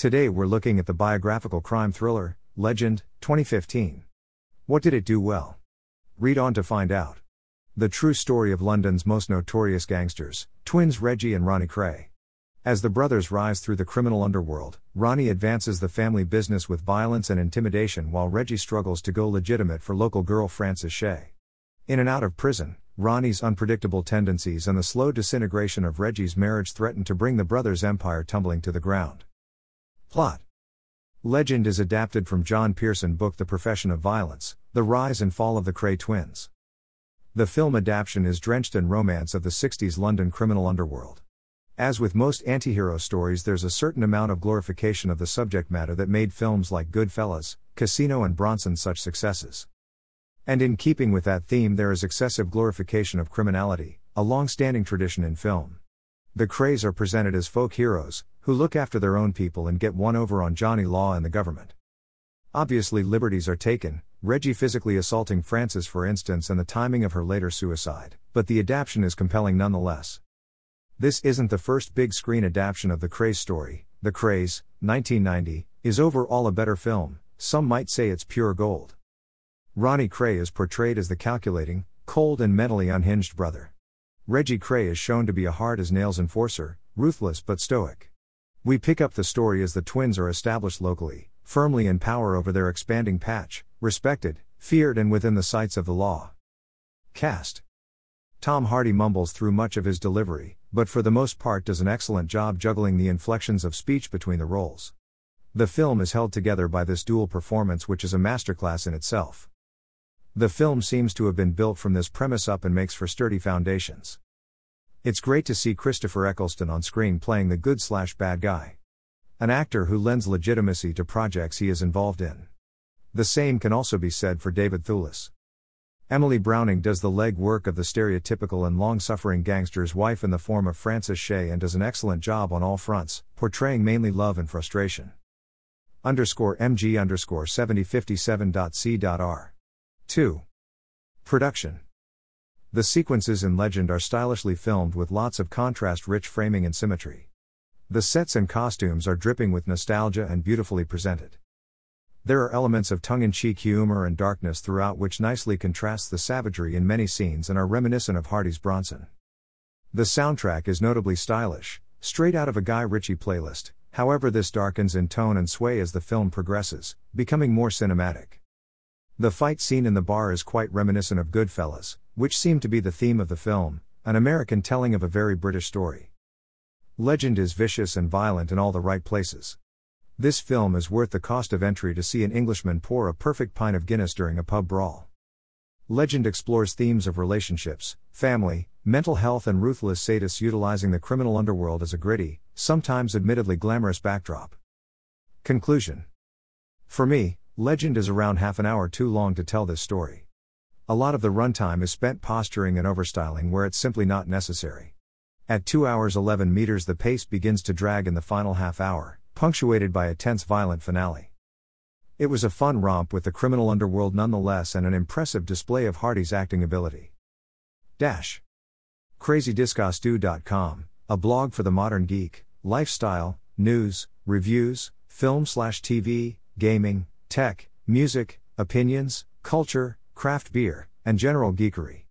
Today we're looking at the biographical crime thriller, Legend, 2015. What did it do well? Read on to find out. The true story of London's most notorious gangsters, twins Reggie and Ronnie Kray. As the brothers rise through the criminal underworld, Ronnie advances the family business with violence and intimidation while Reggie struggles to go legitimate for local girl Frances Shay. In and out of prison, Ronnie's unpredictable tendencies and the slow disintegration of Reggie's marriage threaten to bring the brothers' empire tumbling to the ground. Plot. Legend is adapted from John Pearson book The Profession of Violence, The Rise and Fall of the Kray Twins. The film adaptation is drenched in romance of the 60s London criminal underworld. As with most antihero stories, there's a certain amount of glorification of the subject matter that made films like Goodfellas, Casino and Bronson such successes. And in keeping with that theme, there is excessive glorification of criminality, a long-standing tradition in film. The Krays are presented as folk heroes, who look after their own people and get one over on Johnny Law and the government. Obviously liberties are taken, Reggie physically assaulting Frances for instance and the timing of her later suicide, but the adaptation is compelling nonetheless. This isn't the first big screen adaptation of the Krays story. The Krays, 1990, is overall a better film, some might say it's pure gold. Ronnie Kray is portrayed as the calculating, cold and mentally unhinged brother. Reggie Kray is shown to be a hard-as-nails enforcer, ruthless but stoic. We pick up the story as the twins are established locally, firmly in power over their expanding patch, respected, feared and within the sights of the law. Cast. Tom Hardy mumbles through much of his delivery, but for the most part does an excellent job juggling the inflections of speech between the roles. The film is held together by this dual performance, which is a masterclass in itself. The film seems to have been built from this premise up and makes for sturdy foundations. It's great to see Christopher Eccleston on screen playing the good/bad guy. An actor who lends legitimacy to projects he is involved in. The same can also be said for David Thewlis. Emily Browning does the leg work of the stereotypical and long-suffering gangster's wife in the form of Frances Shay and does an excellent job on all fronts, portraying mainly love and frustration. _MG_7057.c.r. 2. Production. The sequences in Legend are stylishly filmed with lots of contrast-rich framing and symmetry. The sets and costumes are dripping with nostalgia and beautifully presented. There are elements of tongue-in-cheek humor and darkness throughout which nicely contrasts the savagery in many scenes and are reminiscent of Hardy's Bronson. The soundtrack is notably stylish, straight out of a Guy Ritchie playlist, however this darkens in tone and sway as the film progresses, becoming more cinematic. The fight scene in the bar is quite reminiscent of Goodfellas, which seemed to be the theme of the film, an American telling of a very British story. Legend is vicious and violent in all the right places. This film is worth the cost of entry to see an Englishman pour a perfect pint of Guinness during a pub brawl. Legend explores themes of relationships, family, mental health and ruthless sadists utilizing the criminal underworld as a gritty, sometimes admittedly glamorous backdrop. Conclusion. For me, Legend is around half an hour too long to tell this story. A lot of the runtime is spent posturing and overstyling where it's simply not necessary. At 2 hours 11 meters the pace begins to drag in the final half hour, punctuated by a tense violent finale. It was a fun romp with the criminal underworld nonetheless and an impressive display of Hardy's acting ability. CrazyDiscostew.com, a blog for the modern geek, lifestyle, news, reviews, film/TV, gaming, tech, music, opinions, culture, craft beer, and general geekery.